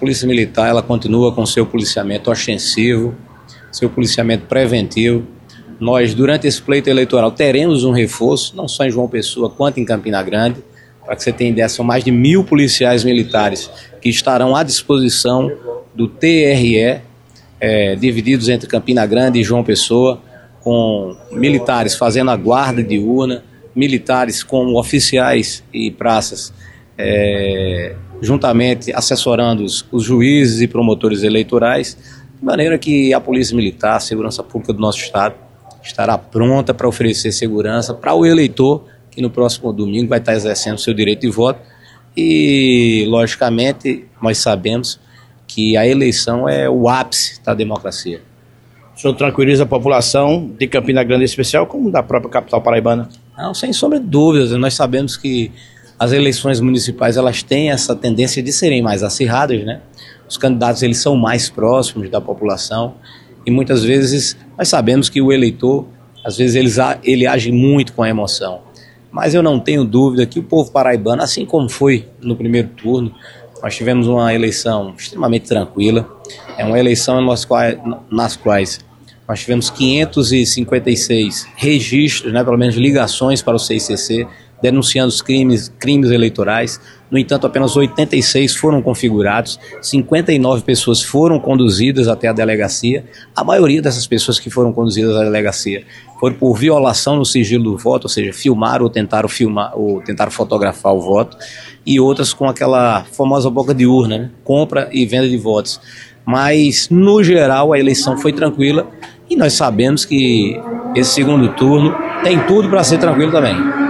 Polícia Militar ela continua com seu policiamento ostensivo, seu policiamento preventivo. Nós, durante esse pleito eleitoral, teremos um reforço, não só em João Pessoa, quanto em Campina Grande. Para que você tenha ideia, são mais de 1.000 policiais militares que estarão à disposição do TRE, divididos entre Campina Grande e João Pessoa, com militares fazendo a guarda de urna, militares com oficiais e praças, juntamente assessorando os juízes e promotores eleitorais, de maneira que a Polícia Militar, a Segurança Pública do nosso Estado, estará pronta para oferecer segurança para o eleitor que no próximo domingo vai estar exercendo seu direito de voto. E, logicamente, nós sabemos que a eleição é o ápice da democracia. O senhor tranquiliza a população de Campina Grande em especial, como da própria capital paraibana? Não, sem sombra de dúvidas. Nós sabemos que as eleições municipais elas têm essa tendência de serem mais acirradas, né? Os candidatos eles são mais próximos da população e muitas vezes nós sabemos que o eleitor, às vezes ele age muito com a emoção. Mas eu não tenho dúvida que o povo paraibano, assim como foi no primeiro turno, nós tivemos uma eleição extremamente tranquila. É uma eleição nas quais nós tivemos 556 registros, né, pelo menos ligações para o CICC, denunciando os crimes eleitorais. No entanto, apenas 86 foram configurados, 59 pessoas foram conduzidas até a delegacia. A maioria dessas pessoas que foram conduzidas à delegacia foram por violação no sigilo do voto, ou seja, filmaram ou tentaram fotografar o voto, e outras com aquela famosa boca de urna, né? Compra e venda de votos. Mas, no geral, a eleição foi tranquila e nós sabemos que esse segundo turno tem tudo para ser tranquilo também.